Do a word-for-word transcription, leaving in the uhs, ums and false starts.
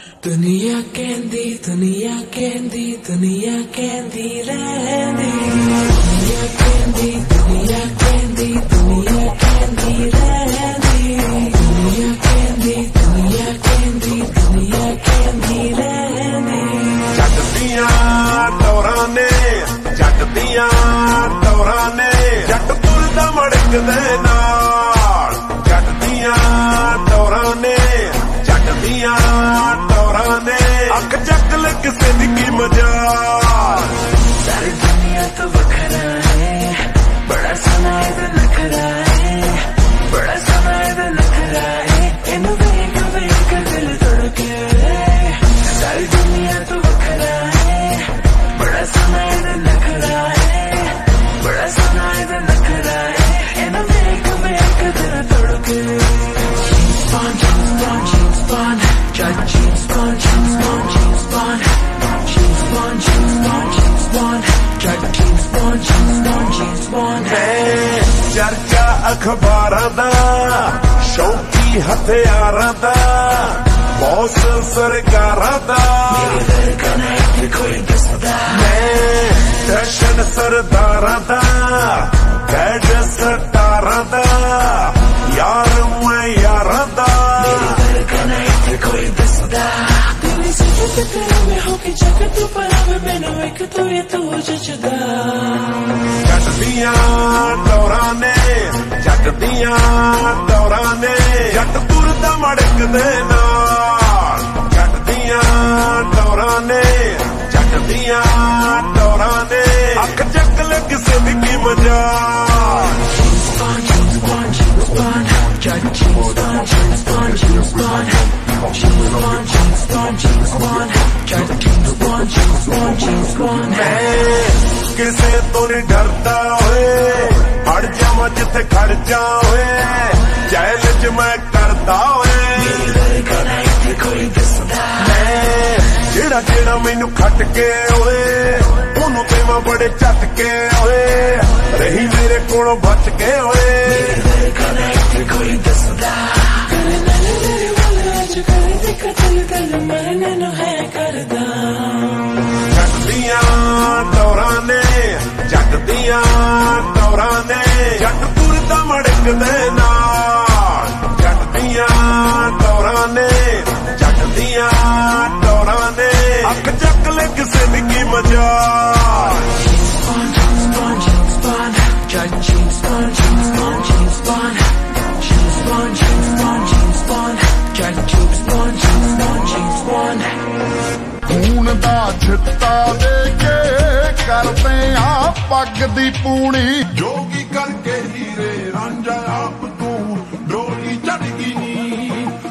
दुनिया कहंदी दुनिया कहंदी दुनिया कहंदी रहंदी दुनिया कहंदी दुनिया कहंदी दुनिया कहंदी रहंदी दुनिया कहंदी दुनिया कहंदी दुनिया कहंदी रहंदी जट दियां टौरां ने जट दियां टौरां ने जट तुरदा मड़कदे नाल जट दियां टौरां ने जट दियां टौरां ने अख चक ले किसे दी की मजाल सारी दुनिया तो वखरा है बड़ा सोना इधर नखरा है बड़ा सोना इधर नखरा है इन्हें वेग वेग दिल धड़के सारी दुनिया तो वखरा है बड़ा सोना इधर नखरा है बड़ा सोना इधर नखरा है इन्हें वेग वेग दिल धड़के Spawn, spawn, spawn, judge, spawn, spawn, spawn, spawn, spawn, spawn, judge, spawn, spawn, spawn. चर्चा अखबारां दा शौकी हथियारां दा बॉस सरकारां दा मेरे धड़कन है कि कोई दसदा मैं दर्शन सरदारां दा कैड सटारां दा यार मैं यारां दा मेरे धड़कन है कि कोई दसदा तेरी सिफत तेरे में होके जग तू परावे मैनू एक तू ये तू जचदा जट दियां टौरां ने जट दियां टौरां ने जट तुरदा मड़कदे नाल जट दियां टौरां ने जट दियां टौरां ने अख चक ले किसे दी की मजाल Spawn, spawn, spawn, judge, spawn, spawn, spawn, spawn, spawn, spawn, judge, spawn, spawn, spawn. मैं किसे तो नहीं डरता होए हट जावां जिथे खर्चा होए चैल च मैं करता होए कोई दसदा मैं जेड़ा जेड़ा मैनू खट के होए ओनू देवां बड़े झटके होए रही मेरे कोलों बच के होए कोई दसदा करे नाले मेरे वाले अज करे दिक्क चल गल मैंने नु है करदा जट दियां टौरां ने जट दियां टौरां ने जट तुरदा मड़कदे नाल जट दियां टौरां ने जट दियां टौरां ने अख चक ले किसे दी की मजाल Spawn, spawn, spawn, judge, spawn, spawn, spawn, spawn, spawn, spawn, judge, spawn, spawn, spawn. खून दा छिट्टा दे के करते आ पग दी पूनी जोगी करके हीरे